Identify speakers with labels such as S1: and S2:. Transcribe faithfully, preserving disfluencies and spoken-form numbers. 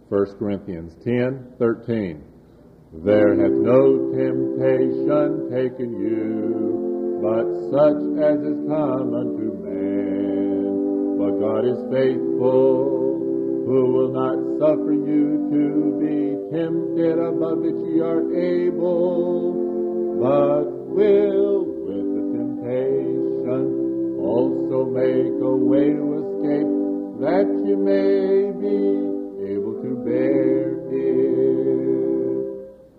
S1: First Corinthians ten thirteen. There hath no temptation taken you, but such as is common to man. But God is faithful, who will not suffer you to be tempted above that ye are able, but will with the temptation also make a way to escape, that ye may be able to bear it.